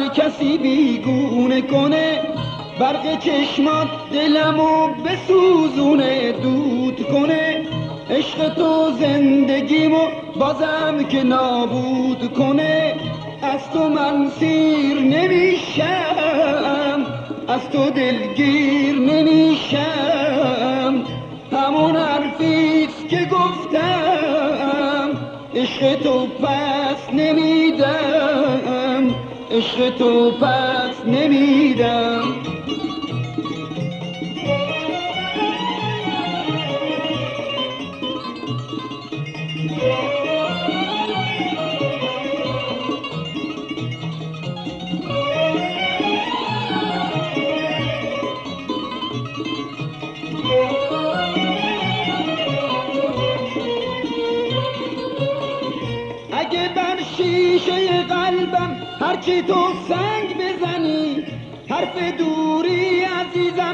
کسی بیگونه کنه، برق چشمات دلمو بسوزونه دود کنه. عشق تو زندگیمو بازم که نابود کنه. از تو من سیر نمیشم، از تو دلگیر نمیشم. همون حرفیست که گفتم، عشق تو پس نمیدم، عشق تو پس نمیدم. اگه بر شیشه قلبم هرچی تو سنگ بزنی، حرف دوری عزیزم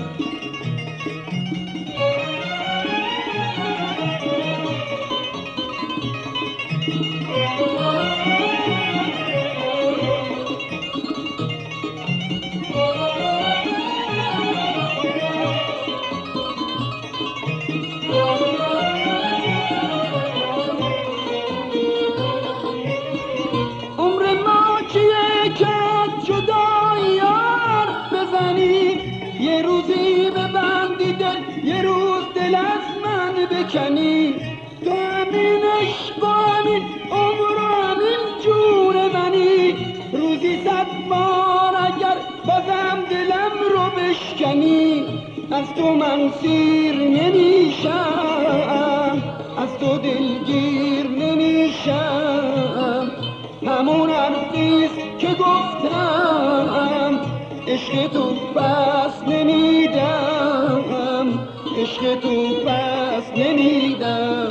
یه روزی ببندی دل، یه روز دل از من بکنی. تو همین عشق و همین عمر و همین جون منی. روزی 100 بار اگر بازم دلم رو بشکنی. از تو من سیر نمیشم، از تو دلگیر نمیشم. همون حرفیست که گفتم، عشق تو پس نمیدم، عشق تو پس نمیدم.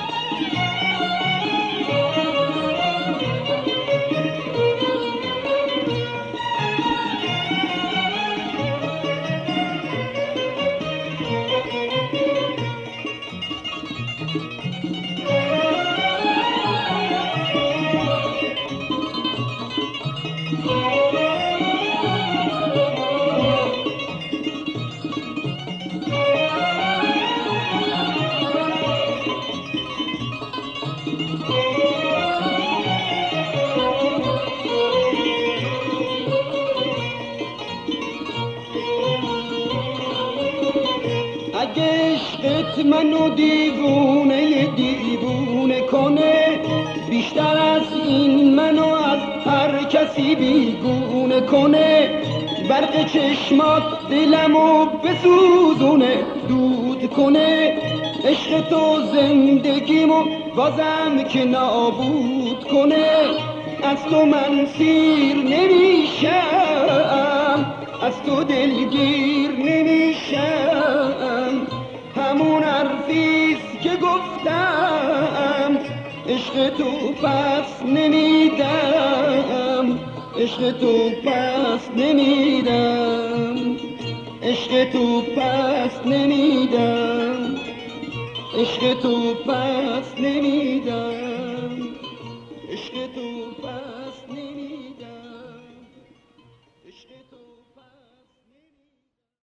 اگه عشقت منو دیوونه دیوونه کنه، بیشتر از این منو از هر کسی بیگونه کنه. برق چشمات دلمو بسوزونه دود کنه. عشق تو زندگیمو بازم که نابود کنه. از تو من سیر نمیشم، از تو دلگیر نمیشم. همون حرفیست که گفتم، عشق تو پس نمیدم، عشق تو پس نمیدم، عشق تو پس نمیدم، عشق تو پس نمیدم.